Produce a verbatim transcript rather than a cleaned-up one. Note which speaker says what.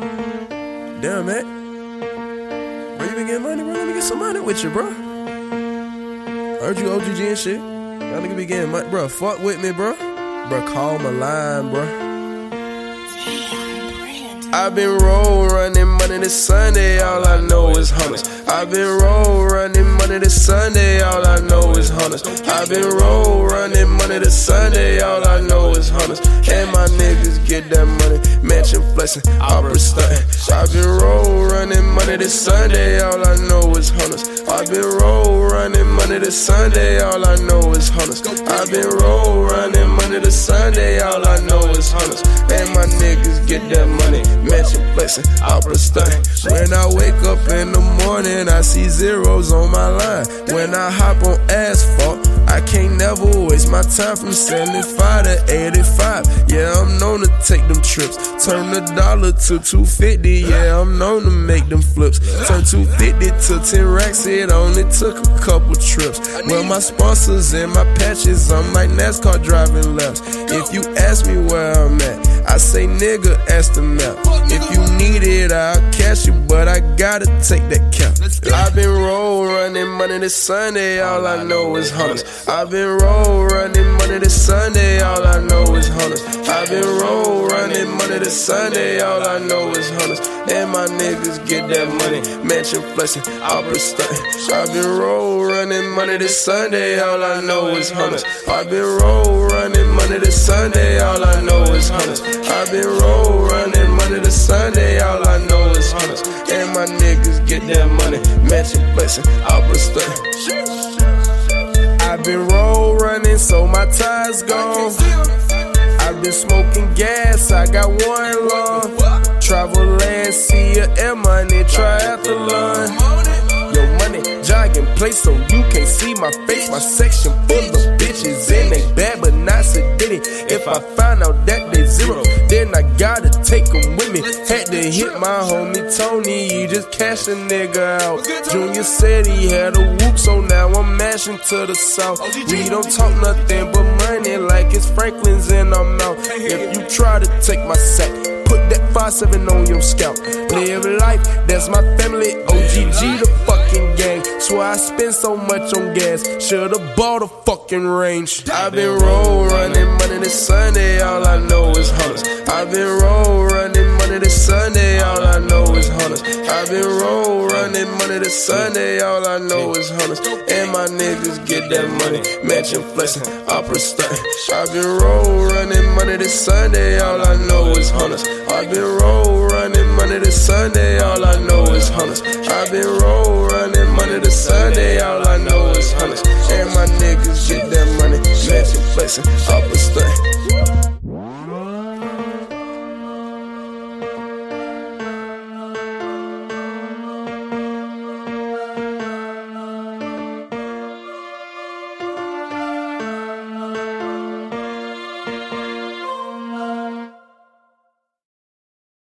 Speaker 1: Damn, man. Where you been getting money, bro? Let me get some money with you, bro. Heard you O G G and shit. Y'all nigga be getting money. Bro, fuck with me, bro. Bro, call my line, bro. I've been roll running money this Sunday, all I know is hunters. I've been roll running money this Sunday, all I know is hunters. I've been roll running money this Sunday, all I know is hunters. And my niggas get that money, mansion flexing, opera stunting. I've been roll running money this Sunday, all I know is hunters. I've been roll running money this Sunday, all I know is hunters. I've been roll running money this Sunday, all I know is hunters. And my niggas get that money, mansion flexing, opera stunting. When I wake up in the morning, I see zeros on my line. When I hop on asphalt, I can't never waste my time from seventy-five to eighty-five. Yeah, I'm known to take them trips. Turn the dollar to two fifty. Yeah, I'm known to make them flips. Turn two fifty to ten racks. It only took a couple trips. Well, my sponsors and my patches, I'm like NASCAR driving laps. If you ask me where I'm at, I say nigga, ask the map. If you need it, I'll cash you, but I gotta take that cap. I've been roll running money this Sunday, all I know is hunters. I've been roll running money this Sunday, all I know is hunters. I've been roll running money this Sunday, all I know is hunters. And my niggas get that money, mansion flexing, opera stunting. I've been roll running money this Sunday, all I know is hunters. I've been roll running money this Sunday, all I know is hunters. I've been roll running money this Sunday, all I know is hunters. And my niggas get that money, mansion flexing, opera stunting. I've been roll running, so my tires gone. I've been smoking gas, I got one lung. Travel land, see ya, air money, triathlon. Yo, money, jogging place so you can't see my face. My section full of bitches and they bad but not sedated. If I find out that they zero, then I gotta take them with me. Had to hit my homie Tony, he just cashed a nigga out. Junior said he had a whoop, so now I'm mashing to the south. We don't talk nothing but money like it's Franklin's in our mouth. If you try to take my sack, put that five seven on your scalp. Live life, that's my family. O G G the fucking gang. Swear I spend so much on gas, should've bought a fucking range. I've been roll running money this Sunday, all I know is hunters. I've been roll running money this Sunday, all I know is hunters. I've been roll running money this Sunday, all I know is hunters. And my niggas get that money, mansion flexing, opera stunting. I've been roll running money this Sunday, all I know is hunters. I've been roll running money this Sunday, all I know is hunters. I've been roll running money this Sunday, all I know is hunters. And my niggas get that money, mansion flexing, opera stunting.